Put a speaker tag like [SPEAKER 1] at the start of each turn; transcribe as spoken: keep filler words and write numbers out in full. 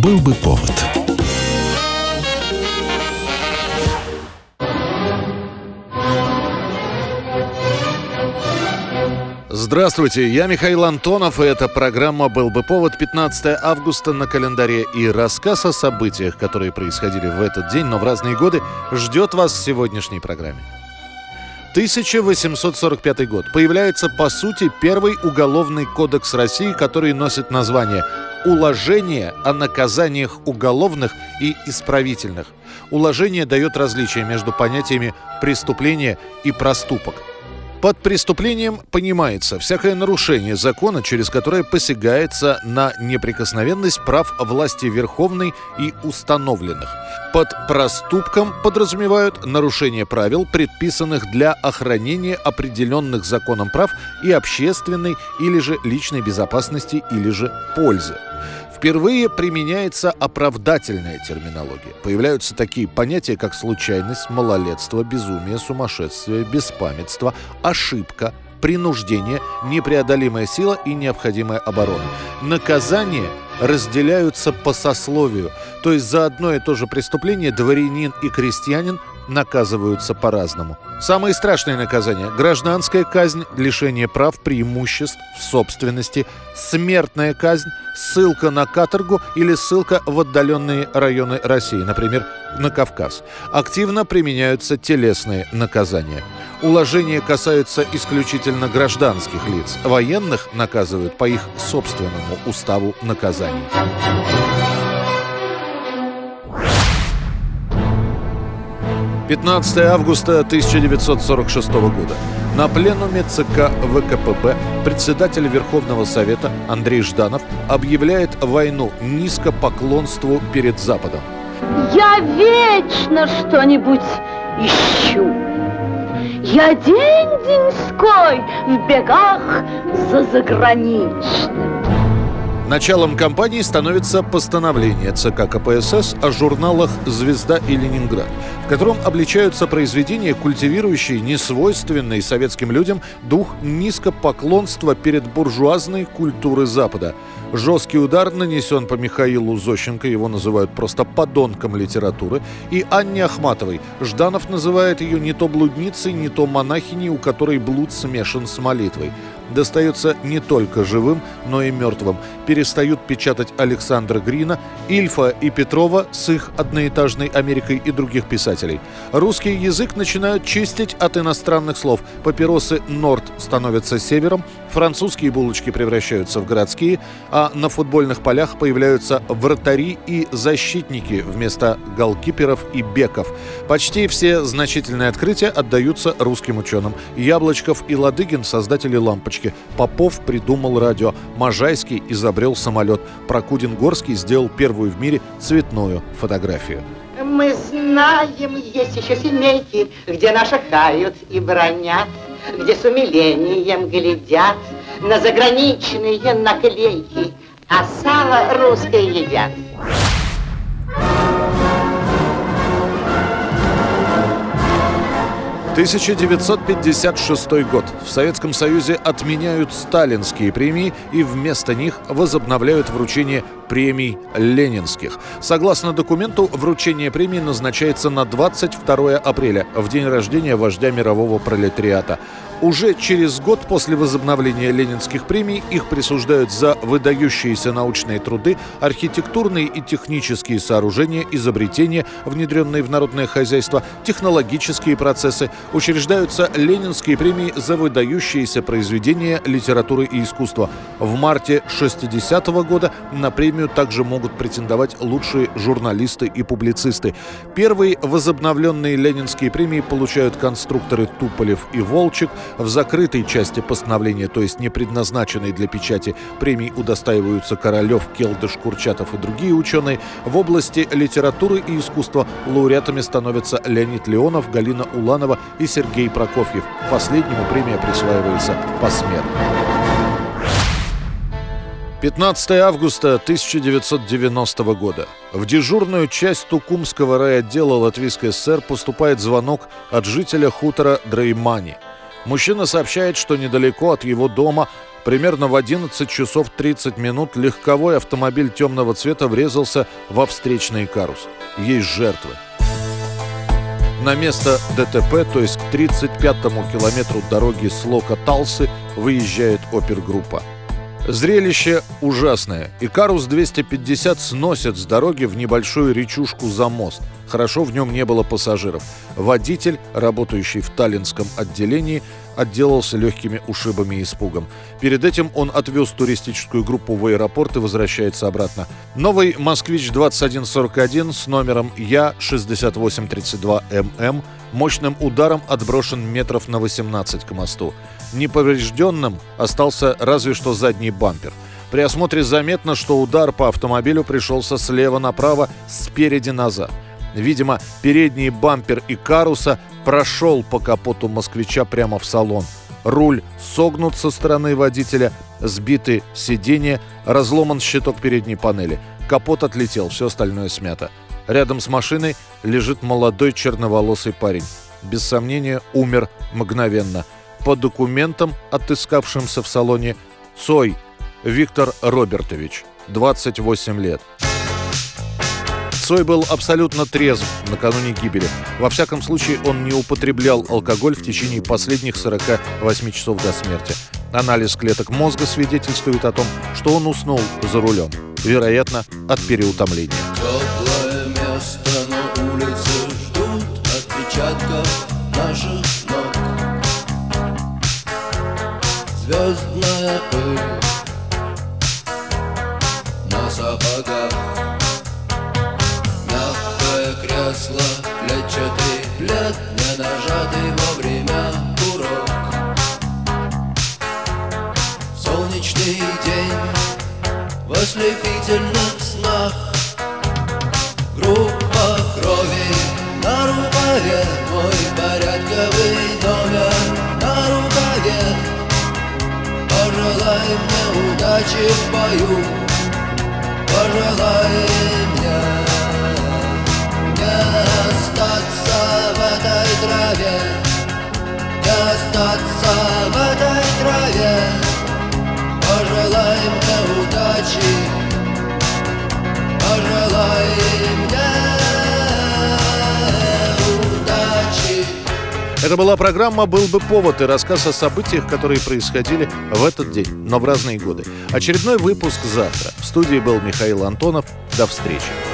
[SPEAKER 1] Был бы повод.
[SPEAKER 2] Здравствуйте, я Михаил Антонов, и эта программа «Был бы повод», пятнадцатое августа на календаре, и рассказ о событиях, которые происходили в этот день, но в разные годы, ждет вас в сегодняшней программе. тысяча восемьсот сорок пятый год. Появляется, по сути, первый уголовный кодекс России, который носит название «Уложение о наказаниях уголовных и исправительных». Уложение дает различие между понятиями «преступление» и «проступок». Под преступлением понимается всякое нарушение закона, через которое посягается на неприкосновенность прав власти верховной и установленных. Под проступком подразумевают нарушение правил, предписанных для охранения определенных законом прав и общественной или же личной безопасности или же пользы. Впервые применяется оправдательная терминология. Появляются такие понятия, как случайность, малолетство, безумие, сумасшествие, беспамятство, ошибка, принуждение, непреодолимая сила и необходимая оборона. Наказания разделяются по сословию, то есть за одно и то же преступление дворянин и крестьянин наказываются по-разному. Самые страшные наказания – гражданская казнь, лишение прав, преимуществ в собственности, смертная казнь, ссылка на каторгу или ссылка в отдаленные районы России, например, на Кавказ. Активно применяются телесные наказания. Уложения касаются исключительно гражданских лиц. Военных наказывают по их собственному уставу наказаний. пятнадцатое августа тысяча девятьсот сорок шестого года. На пленуме ЦК ВКПБ председатель Верховного Совета Андрей Жданов объявляет войну низкопоклонству перед Западом.
[SPEAKER 3] Я вечно что-нибудь ищу. Я день-деньской в бегах за заграничным.
[SPEAKER 2] Началом кампании становится постановление ЦК КПСС о журналах «Звезда» и «Ленинград», в котором обличаются произведения, культивирующие несвойственный советским людям дух низкопоклонства перед буржуазной культурой Запада. Жесткий удар нанесен по Михаилу Зощенко, его называют просто подонком литературы, и Анне Ахматовой. Жданов называет ее не то блудницей, не то монахиней, у которой блуд смешан с молитвой. Достается не только живым, но и мертвым. Перестают печатать Александра Грина, Ильфа и Петрова с их одноэтажной Америкой и других писателей. Русский язык начинают чистить от иностранных слов. Папиросы «Норд» становятся «Севером», французские булочки превращаются в городские, а на футбольных полях появляются вратари и защитники вместо голкиперов и беков. Почти все значительные открытия отдаются русским ученым. Яблочков и Ладыгин – создатели лампочки. Попов придумал радио. Можайский изобрел самолет. Прокудин-Горский сделал первую в мире цветную фотографию.
[SPEAKER 4] Мы знаем, есть еще семейки, где наши хают и бронят, где с умилением глядят на заграничные наклейки, а сало русское едят.
[SPEAKER 2] тысяча девятьсот пятьдесят шестой год. В Советском Союзе отменяют сталинские премии и вместо них возобновляют вручение премий ленинских. Согласно документу, вручение премии назначается на двадцать второе апреля, в день рождения вождя мирового пролетариата. Уже через год после возобновления ленинских премий их присуждают за выдающиеся научные труды, архитектурные и технические сооружения, изобретения, внедренные в народное хозяйство, технологические процессы. Учреждаются ленинские премии за выдающиеся произведения литературы и искусства. В марте шестидесятого года на премию также могут претендовать лучшие журналисты и публицисты. Первые возобновленные ленинские премии получают конструкторы Туполев и Волчек. В закрытой части постановления, то есть не предназначенной для печати, премий удостаиваются Королев, Келдыш, Курчатов и другие ученые. В области литературы и искусства лауреатами становятся Леонид Леонов, Галина Уланова и Сергей Прокофьев. Последнему премия присваивается посмертно. пятнадцатое августа тысяча девятьсот девяностого года. В дежурную часть Тукумского райотдела Латвийской ССР поступает звонок от жителя хутора Дреймани. Мужчина сообщает, что недалеко от его дома Примерно в одиннадцать часов тридцать минут легковой автомобиль темного цвета врезался во встречный карус. Есть жертвы. На место ДТП, то есть к тридцать пятому километру дороги Слока-Талсы, выезжает опергруппа. Зрелище ужасное. Икарус двести пятьдесят сносят с дороги в небольшую речушку за мост. Хорошо, в нем не было пассажиров. Водитель, работающий в таллинском отделении, отделался легкими ушибами и испугом. Перед этим он отвез туристическую группу в аэропорт и возвращается обратно. Новый «Москвич» двадцать один сорок один с номером Я шестьдесят восемь тридцать два эм эм мощным ударом отброшен метров на восемнадцать к мосту. Неповрежденным остался разве что задний бампер. При осмотре заметно, что удар по автомобилю пришелся слева направо, спереди назад. Видимо, передний бампер Икаруса прошел по капоту «Москвича» прямо в салон. Руль согнут со стороны водителя, сбиты сиденья, разломан щиток передней панели. Капот отлетел, все остальное смято. Рядом с машиной лежит молодой черноволосый парень. Без сомнения, умер мгновенно. По документам, отыскавшимся в салоне, Цой Виктор Робертович, двадцать восемь лет. Цой был абсолютно трезв накануне гибели. Во всяком случае, он не употреблял алкоголь в течение последних сорока восьми часов до смерти. Анализ клеток мозга свидетельствует о том, что он уснул за рулем. Вероятно, от переутомления.
[SPEAKER 1] Теплое место на улице ждут отпечатков наших ног. Звездная пыль на сапогах. Кресло, клетчатый плед, не нажатый во время урок. Солнечный день в ослепительных снах. Группа крови на рукаве, мой порядковый номер на рукаве. Пожелай мне удачи в бою, пожелай мне остаться в этой траве, не остаться в этой траве. Пожелай мне удачи, пожелай мне удачи.
[SPEAKER 2] Это была программа «Был бы повод» и рассказ о событиях, которые происходили в этот день, но в разные годы. Очередной выпуск завтра. В студии был Михаил Антонов. До встречи.